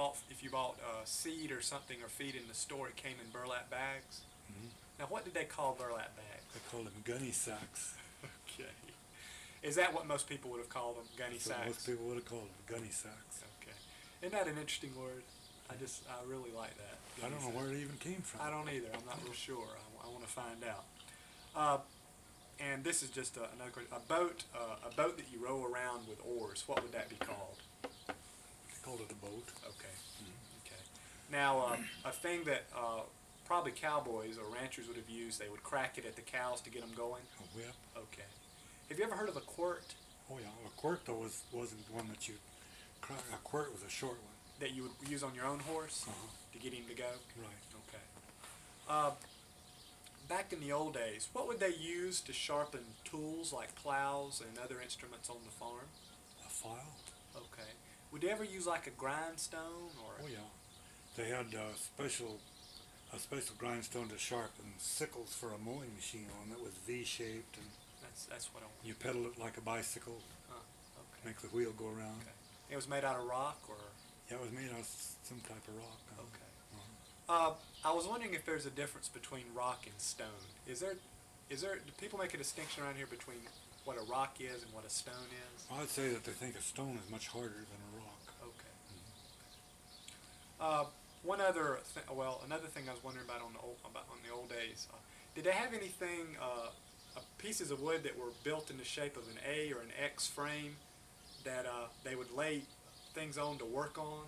if you bought seed or something or feed in the store, it came in burlap bags. Mm-hmm. Now, what did they call burlap bags? They called them gunny sacks. Okay. Is that what most people would have called them, gunny That's what sacks? most people would have called them, gunny sacks. Okay. Isn't that an interesting word? I really like that. I don't know Gunny where sacks. it even came from. I don't either. I'm not real sure. I want to find out. And this is just another question. A boat that you row around with oars. What would that be called? They called it a boat. Okay. Okay. Now, a thing that probably cowboys or ranchers would have used, they would crack it at the cows to get them going. A whip. Okay. Have you ever heard of a quirt? Oh yeah, a quirt though wasn't one that you crack. A quirt was a short one. That you would use on your own horse Uh-huh. to get him to go? Right. Okay. Back in the old days, what would they use to sharpen tools like plows and other instruments on the farm? A file. Okay. Would they ever use like a grindstone or? Oh yeah. They had a special grindstone to sharpen sickles for a mowing machine on that was V-shaped, and That's what I want. you pedal it like a bicycle, Okay. make the wheel go around. Okay. It was made out of rock or? Yeah, it was made out of some type of rock. Okay. Uh-huh. I was wondering if there's a difference between rock and stone. Do people make a distinction around here between what a rock is and what a stone is? I'd say that they think a stone is much harder than a rock. Okay. Mm-hmm. Another thing I was wondering about on the old days. Did they have anything, pieces of wood that were built in the shape of an A or an X frame that they would lay things on to work on?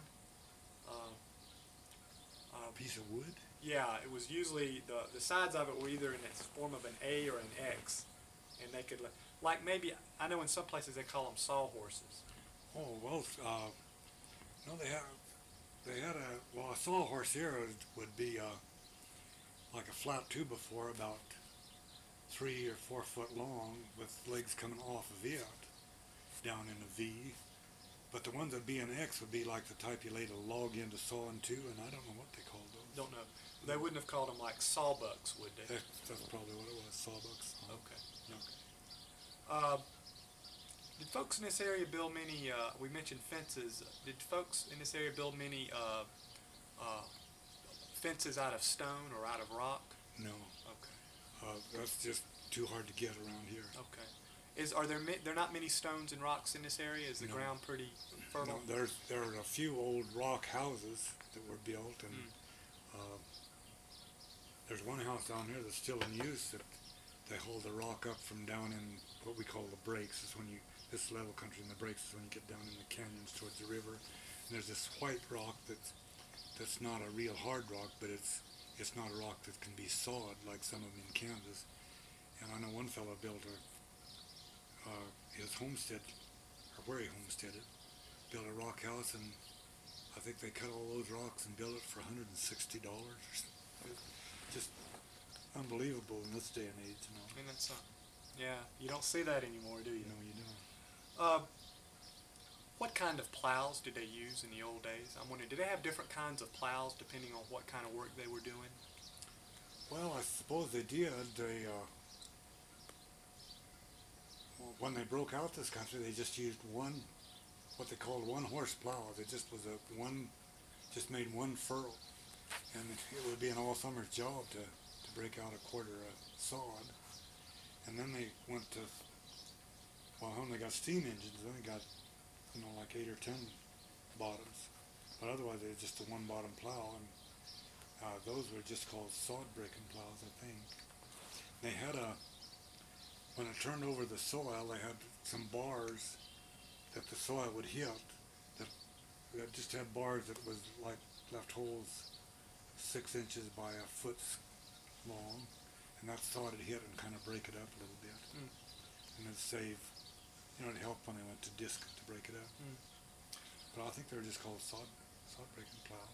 A piece of wood? Yeah, it was usually the sides of it were either in the form of an A or an X, and they could like maybe I know in some places they call them sawhorses. Oh well, no, they had a sawhorse here would be like a flat 2x4 about 3 or 4 foot long with legs coming off of it down in a V. But the ones that be an X would be like the type you laid a log in to saw in two, and I don't know what they called those. Don't know. They wouldn't have called them like sawbucks, would they? That's probably what it was, sawbucks. Okay. Okay. Did folks in this area build many? We mentioned fences. Did folks in this area build many fences out of stone or out of rock? No. Okay. That's just too hard to get around here. Okay. Are there not many stones and rocks in this area? Is the No. ground pretty fertile? No, there are a few old rock houses that were built, and there's one house down here that's still in use that they hold the rock up from down in what we call the breaks. Is when this level country in the breaks is when you get down in the canyons towards the river. And there's this white rock that's not a real hard rock, but it's not a rock that can be sawed like some of them in Kansas. And I know one fellow built his homestead, or where he homesteaded, built a rock house, and I think they cut all those rocks and built it for $160. Just unbelievable in this day and age, you know. And that's yeah, you don't see that anymore, do you? No, you don't. What kind of plows did they use in the old days? I'm wondering, did they have different kinds of plows depending on what kind of work they were doing? Well, I suppose they did. When they broke out this country, they just used what they called one horse plow. It just was just made one furrow, and it would be an all summer job to break out a quarter sod. And then they went to, when they got steam engines, then they got, like 8 or 10 bottoms. But otherwise, they were just a one bottom plow, and those were just called sod breaking plows, I think. They had when it turned over the soil, they had some bars that the soil would hit that just had bars that was like left holes 6 inches by a foot long, and that sod would hit and kind of break it up a little bit. And it'd save, it helped when they went to disc to break it up. But I think they were just called sod breaking plows.